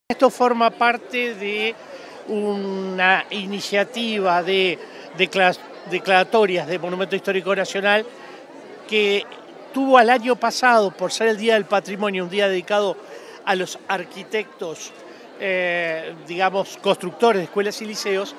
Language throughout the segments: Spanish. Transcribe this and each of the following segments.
Esto forma parte de una iniciativa de declaratorias de Monumento Histórico Nacional que tuvo al año pasado, por ser el Día del Patrimonio, un día dedicado a los arquitectos, digamos, constructores de escuelas y liceos,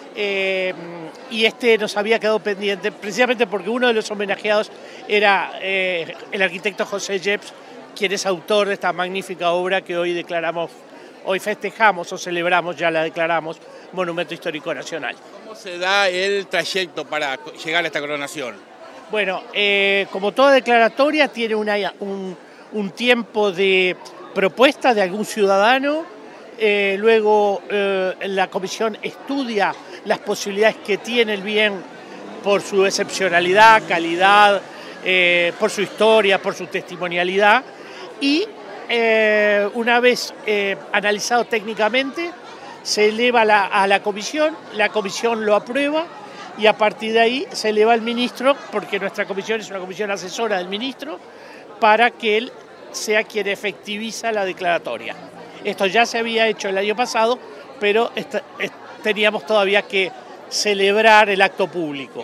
y este nos había quedado pendiente, precisamente porque uno de los homenajeados era el arquitecto José Geps, quien es autor de esta magnífica obra que hoy festejamos o celebramos, ya la declaramos, Monumento Histórico Nacional. ¿Cómo se da el trayecto para llegar a esta coronación? Bueno, como toda declaratoria tiene un tiempo de propuesta de algún ciudadano, luego la comisión estudia las posibilidades que tiene el bien por su excepcionalidad, calidad, por su historia, por su testimonialidad, y una vez analizado técnicamente, se eleva a la comisión lo aprueba y a partir de ahí se eleva al ministro, porque nuestra comisión es una comisión asesora del ministro, para que él sea quien efectiviza la declaratoria. Esto ya se había hecho el año pasado, pero teníamos todavía que celebrar el acto público.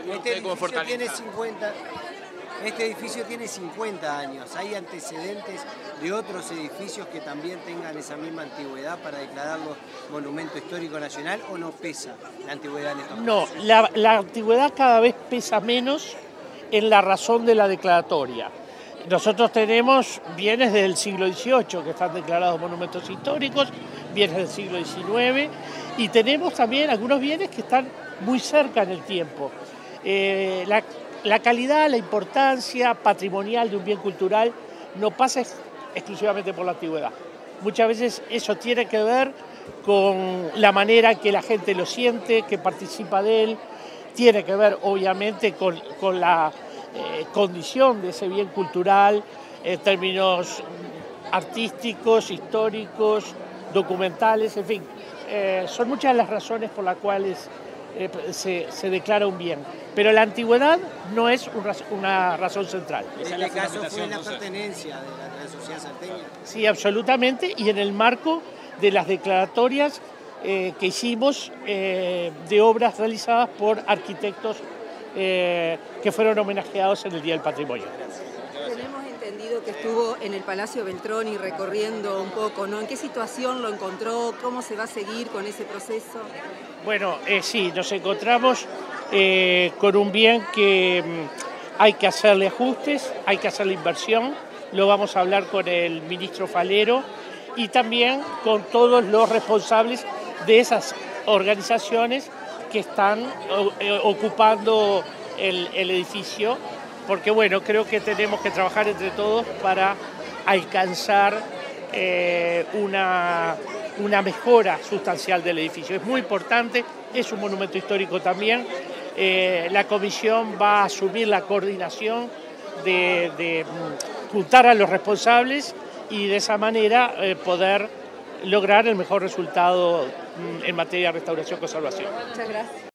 Este edificio tiene 50 años. ¿Hay antecedentes de otros edificios que también tengan esa misma antigüedad para declararlos Monumento Histórico Nacional, o no pesa la antigüedad en estos casos? No, la antigüedad cada vez pesa menos en la razón de la declaratoria. Nosotros tenemos bienes del siglo XVIII que están declarados monumentos históricos, bienes del siglo XIX, y tenemos también algunos bienes que están muy cerca en el tiempo. La calidad, la importancia patrimonial de un bien cultural no pasa exclusivamente por la antigüedad. Muchas veces eso tiene que ver con la manera en que la gente lo siente, que participa de él, tiene que ver obviamente con la condición de ese bien cultural en términos artísticos, históricos, documentales, en fin. Son muchas las razones por las cuales se declara un bien, pero la antigüedad no es una razón central. En este caso fue la pertenencia de la sociedad salteña. Sí, absolutamente, y en el marco de las declaratorias que hicimos de obras realizadas por arquitectos que fueron homenajeados en el Día del Patrimonio. Tenemos entendido que estuvo en el Palacio Beltroni recorriendo un poco, ¿no? ¿En qué situación lo encontró? ¿Cómo se va a seguir con ese proceso? Bueno, sí, nos encontramos con un bien que hay que hacerle ajustes, hay que hacerle inversión, lo vamos a hablar con el ministro Falero y también con todos los responsables de esas organizaciones que están ocupando el edificio, porque bueno, creo que tenemos que trabajar entre todos para alcanzar una mejora sustancial del edificio. Es muy importante, es un monumento histórico también. La comisión va a asumir la coordinación de juntar a los responsables y de esa manera poder lograr el mejor resultado en materia de restauración y conservación. Muchas gracias.